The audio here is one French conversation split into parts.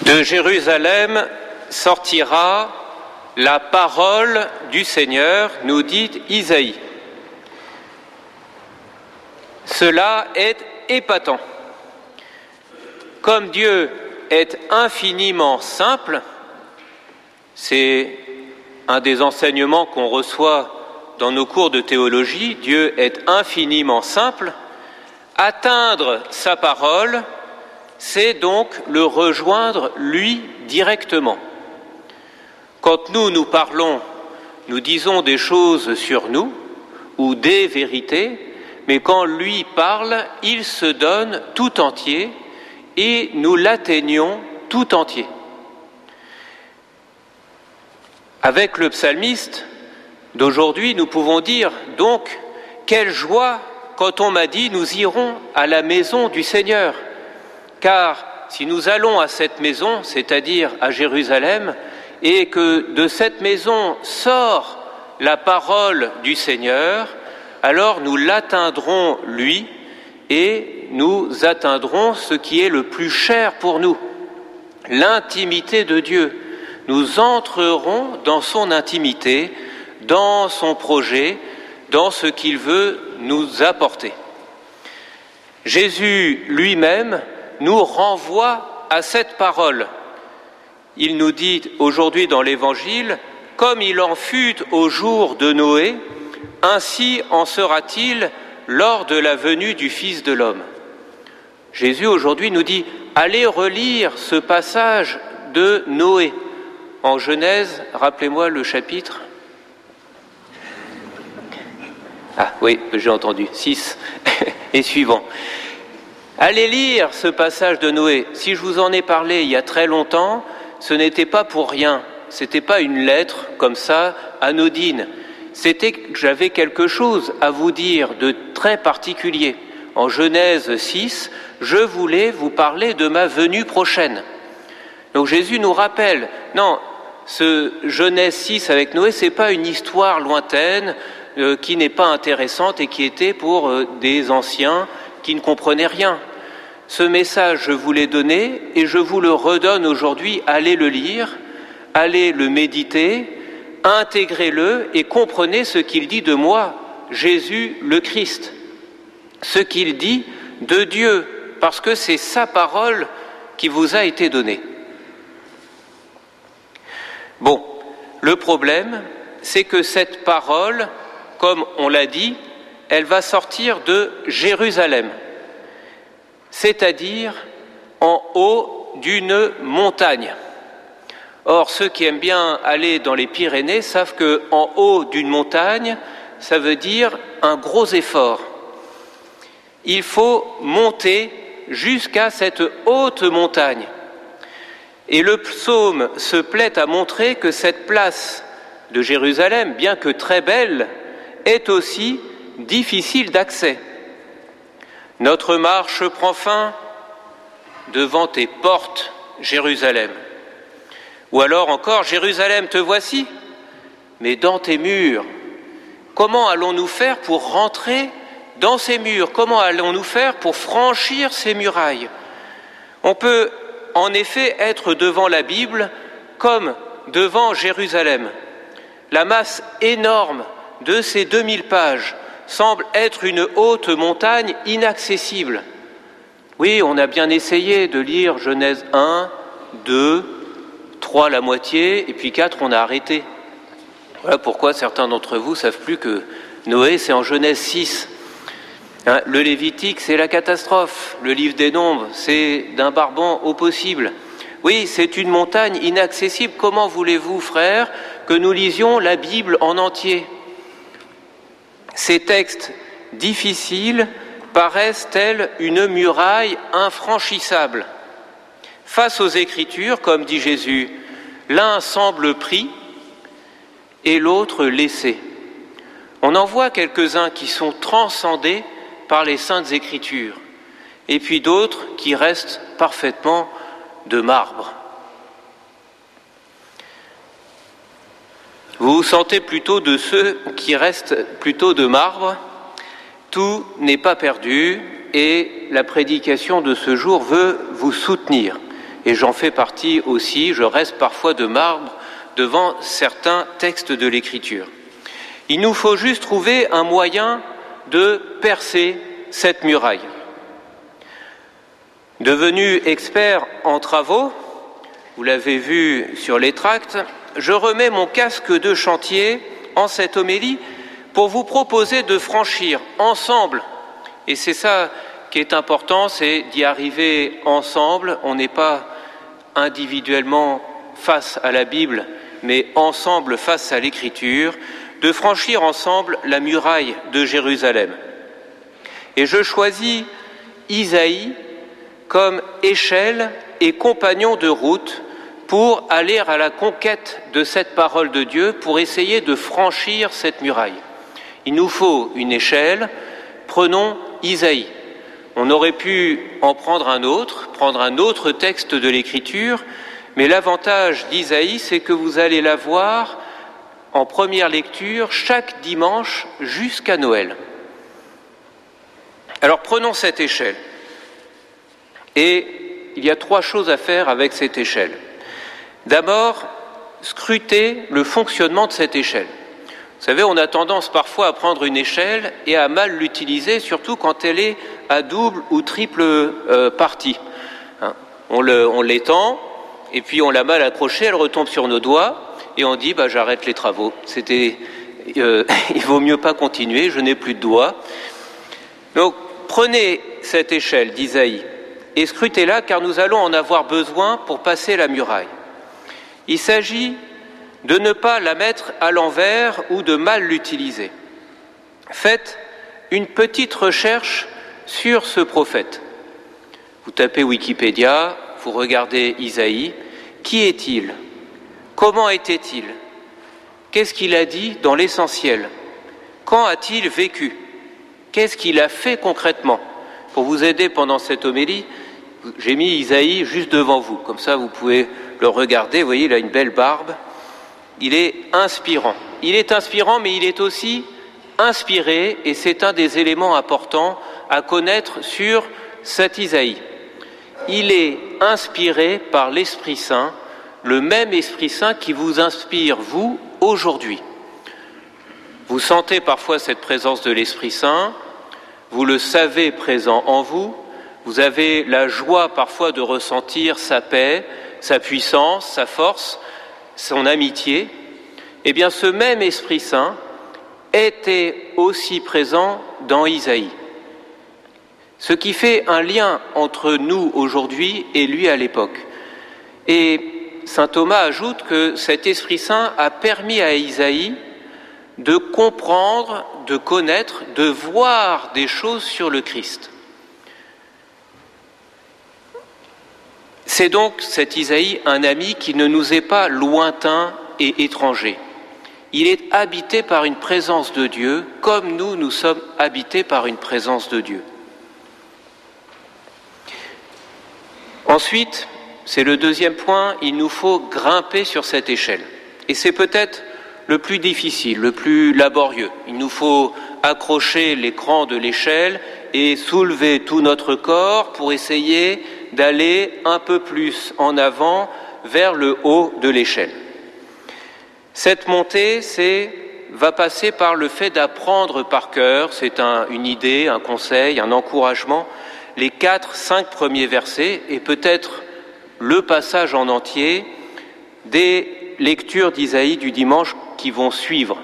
De Jérusalem sortira la parole du Seigneur, nous dit Isaïe. Cela est épatant. Comme Dieu est infiniment simple, c'est un des enseignements qu'on reçoit dans nos cours de théologie, Dieu est infiniment simple, atteindre sa parole, c'est donc le rejoindre lui directement. Quand nous parlons, nous disons des choses sur nous ou des vérités, mais quand lui parle, il se donne tout entier et nous l'atteignons tout entier. Avec le psalmiste d'aujourd'hui, nous pouvons dire donc quelle joie quand on m'a dit nous irons à la maison du Seigneur. Car si nous allons à cette maison, c'est-à-dire à Jérusalem, et que de cette maison sort la parole du Seigneur, alors nous l'atteindrons lui et nous atteindrons ce qui est le plus cher pour nous, l'intimité de Dieu. Nous entrerons dans son intimité, dans son projet, dans ce qu'il veut nous apporter. Jésus lui-même nous renvoie à cette parole. Il nous dit aujourd'hui dans l'Évangile, « Comme il en fut au jour de Noé, ainsi en sera-t-il lors de la venue du Fils de l'homme. » Jésus aujourd'hui nous dit, allez relire ce passage de Noé. En Genèse, rappelez-moi le chapitre. Ah oui, j'ai entendu, 6 et suivant. Allez lire ce passage de Noé. Si je vous en ai parlé il y a très longtemps, ce n'était pas pour rien. Ce n'était pas une lettre comme ça, anodine. C'était que j'avais quelque chose à vous dire de très particulier. En Genèse 6, je voulais vous parler de ma venue prochaine. Donc Jésus nous rappelle, non, ce Genèse 6 avec Noé, c'est pas une histoire lointaine qui n'est pas intéressante et qui était pour des anciens qui ne comprenaient rien. Ce message, je vous l'ai donné et je vous le redonne aujourd'hui. Allez le lire, allez le méditer, intégrez-le et comprenez ce qu'il dit de moi, Jésus le Christ. Ce qu'il dit de Dieu, parce que c'est sa parole qui vous a été donnée. Bon, le problème, c'est que cette parole, comme on l'a dit, elle va sortir de Jérusalem, c'est-à-dire en haut d'une montagne. Or, ceux qui aiment bien aller dans les Pyrénées savent qu'en haut d'une montagne, ça veut dire un gros effort. Il faut monter jusqu'à cette haute montagne. Et le psaume se plaît à montrer que cette place de Jérusalem, bien que très belle, est aussi difficile d'accès. Notre marche prend fin devant tes portes, Jérusalem. Ou alors encore, Jérusalem, te voici, mais dans tes murs. Comment allons-nous faire pour rentrer dans ces murs? Comment allons-nous faire pour franchir ces murailles? On peut en effet être devant la Bible comme devant Jérusalem. La masse énorme de ces 2000 pages semble être une haute montagne inaccessible. Oui, on a bien essayé de lire Genèse 1, 2, 3 la moitié, et puis 4 on a arrêté. Voilà pourquoi certains d'entre vous ne savent plus que Noé c'est en Genèse 6. Le Lévitique c'est la catastrophe, le livre des Nombres c'est d'un barbant au possible. Oui, c'est une montagne inaccessible. Comment voulez-vous, frères, que nous lisions la Bible en entier? Ces textes difficiles paraissent tels une muraille infranchissable. Face aux Écritures, comme dit Jésus, l'un semble pris et l'autre laissé. On en voit quelques-uns qui sont transcendés par les Saintes Écritures, et puis d'autres qui restent parfaitement de marbre. Vous vous sentez plutôt de ceux qui restent plutôt de marbre. Tout n'est pas perdu et la prédication de ce jour veut vous soutenir. Et j'en fais partie aussi, je reste parfois de marbre devant certains textes de l'Écriture. Il nous faut juste trouver un moyen de percer cette muraille. Devenu expert en travaux, vous l'avez vu sur les tracts, je remets mon casque de chantier en cette homélie pour vous proposer de franchir ensemble, et c'est ça qui est important, c'est d'y arriver ensemble. On n'est pas individuellement face à la Bible, mais ensemble face à l'Écriture, de franchir ensemble la muraille de Jérusalem. Et je choisis Isaïe comme échelle et compagnon de route pour aller à la conquête de cette parole de Dieu, pour essayer de franchir cette muraille. Il nous faut une échelle, prenons Isaïe. On aurait pu en prendre un autre texte de l'Écriture, mais l'avantage d'Isaïe, c'est que vous allez la voir en première lecture chaque dimanche jusqu'à Noël. Alors prenons cette échelle. Et il y a 3 choses à faire avec cette échelle. D'abord, scruter le fonctionnement de cette échelle. Vous savez, on a tendance parfois à prendre une échelle et à mal l'utiliser, surtout quand elle est à double ou triple partie. On l'étend, et puis on l'a mal accrochée, elle retombe sur nos doigts, et on dit j'arrête les travaux. Il vaut mieux pas continuer, je n'ai plus de doigts. Donc prenez cette échelle d'Isaïe et scrutez-la, car nous allons en avoir besoin pour passer la muraille. Il s'agit de ne pas la mettre à l'envers ou de mal l'utiliser. Faites une petite recherche sur ce prophète. Vous tapez Wikipédia, vous regardez Isaïe. Qui est-il? Comment était-il? Qu'est-ce qu'il a dit dans l'essentiel? Quand a-t-il vécu? Qu'est-ce qu'il a fait concrètement? Pour vous aider pendant cette homélie, j'ai mis Isaïe juste devant vous. Comme ça, vous pouvez le regarder. Vous voyez, il a une belle barbe. Il est inspirant. Il est inspirant, mais il est aussi inspiré, et c'est un des éléments importants à connaître sur cet Isaïe. Il est inspiré par l'Esprit Saint, le même Esprit Saint qui vous inspire, vous, aujourd'hui. Vous sentez parfois cette présence de l'Esprit Saint, vous le savez présent en vous, vous avez la joie parfois de ressentir sa paix, sa puissance, sa force, son amitié. Eh bien, ce même Esprit Saint était aussi présent dans Isaïe. Ce qui fait un lien entre nous aujourd'hui et lui à l'époque. Et saint Thomas ajoute que cet Esprit Saint a permis à Isaïe de comprendre, de connaître, de voir des choses sur le Christ. C'est donc cet Isaïe un ami qui ne nous est pas lointain et étranger. Il est habité par une présence de Dieu, comme nous sommes habités par une présence de Dieu. Ensuite, c'est le deuxième point, il nous faut grimper sur cette échelle. Et c'est peut-être le plus difficile, le plus laborieux. Il nous faut accrocher l'écran de l'échelle et soulever tout notre corps pour essayer d'aller un peu plus en avant vers le haut de l'échelle. Cette montée va passer par le fait d'apprendre par cœur, c'est une idée, un conseil, un encouragement, les 4-5 premiers versets et peut-être le passage en entier des lectures d'Isaïe du dimanche qui vont suivre.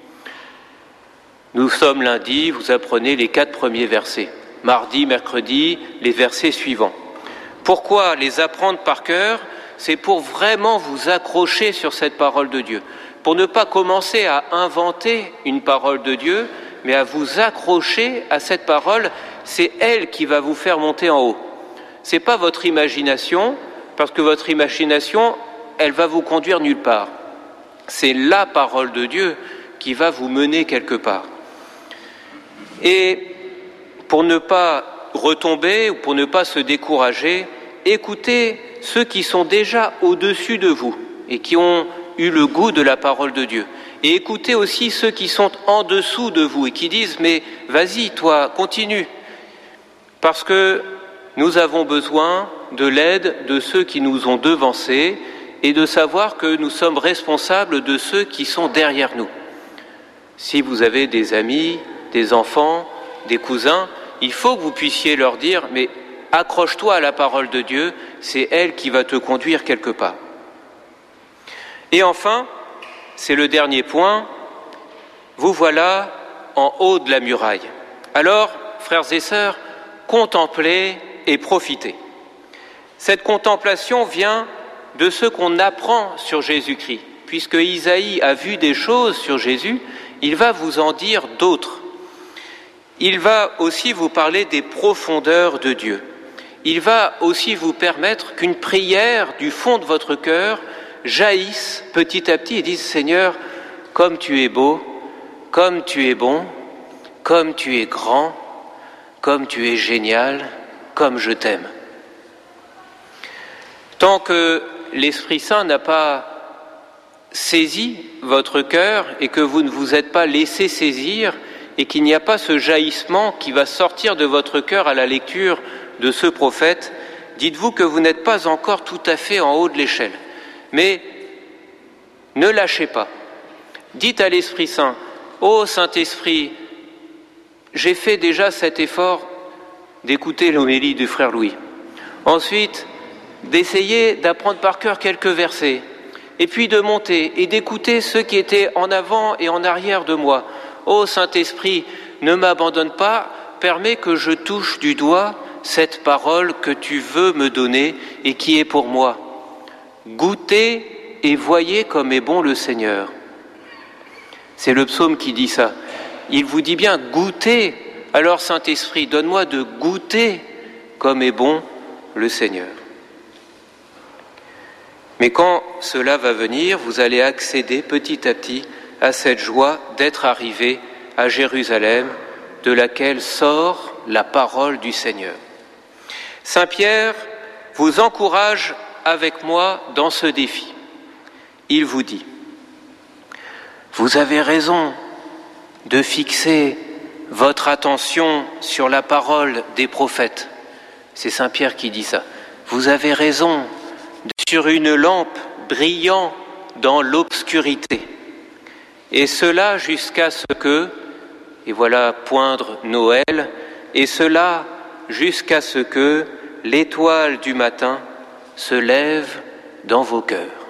Nous sommes lundi, vous apprenez les 4 premiers versets. Mardi, mercredi, les versets suivants. Pourquoi les apprendre par cœur? C'est pour vraiment vous accrocher sur cette parole de Dieu. Pour ne pas commencer à inventer une parole de Dieu, mais à vous accrocher à cette parole. C'est elle qui va vous faire monter en haut. Ce n'est pas votre imagination, parce que votre imagination, elle va vous conduire nulle part. C'est la parole de Dieu qui va vous mener quelque part. Et pour ne pas retomber ou pour ne pas se décourager, écoutez ceux qui sont déjà au-dessus de vous et qui ont eu le goût de la parole de Dieu. Et écoutez aussi ceux qui sont en dessous de vous et qui disent « mais vas-y, toi, continue ». Parce que nous avons besoin de l'aide de ceux qui nous ont devancés et de savoir que nous sommes responsables de ceux qui sont derrière nous. Si vous avez des amis, des enfants, des cousins, il faut que vous puissiez leur dire « mais accroche-toi à la parole de Dieu, c'est elle qui va te conduire quelque part ». Et enfin, c'est le dernier point, vous voilà en haut de la muraille. Alors, frères et sœurs, contemplez et profitez. Cette contemplation vient de ce qu'on apprend sur Jésus-Christ. Puisque Isaïe a vu des choses sur Jésus, il va vous en dire d'autres. Il va aussi vous parler des profondeurs de Dieu. Il va aussi vous permettre qu'une prière du fond de votre cœur jaillisse petit à petit et dise « Seigneur, comme tu es beau, comme tu es bon, comme tu es grand, comme tu es génial, comme je t'aime. » Tant que l'Esprit Saint n'a pas saisi votre cœur et que vous ne vous êtes pas laissé saisir et qu'il n'y a pas ce jaillissement qui va sortir de votre cœur à la lecture de ce prophète, dites-vous que vous n'êtes pas encore tout à fait en haut de l'échelle. Mais ne lâchez pas. Dites à l'Esprit Saint, « Ô Saint-Esprit, j'ai fait déjà cet effort d'écouter l'homélie du frère Louis. Ensuite, d'essayer d'apprendre par cœur quelques versets, et puis de monter et d'écouter ceux qui étaient en avant et en arrière de moi. Ô Saint-Esprit, ne m'abandonne pas, permets que je touche du doigt cette parole que tu veux me donner et qui est pour moi. Goûtez et voyez comme est bon le Seigneur. » C'est le psaume qui dit ça. Il vous dit bien, goûtez. Alors Saint-Esprit, donne-moi de goûter comme est bon le Seigneur. Mais quand cela va venir, vous allez accéder petit à petit à cette joie d'être arrivé à Jérusalem, de laquelle sort la parole du Seigneur. Saint Pierre vous encourage avec moi dans ce défi. Il vous dit, vous avez raison de fixer votre attention sur la parole des prophètes. C'est Saint Pierre qui dit ça. Vous avez raison sur une lampe brillant dans l'obscurité. Et cela jusqu'à ce que, et voilà poindre Noël, et cela jusqu'à ce que l'étoile du matin se lève dans vos cœurs.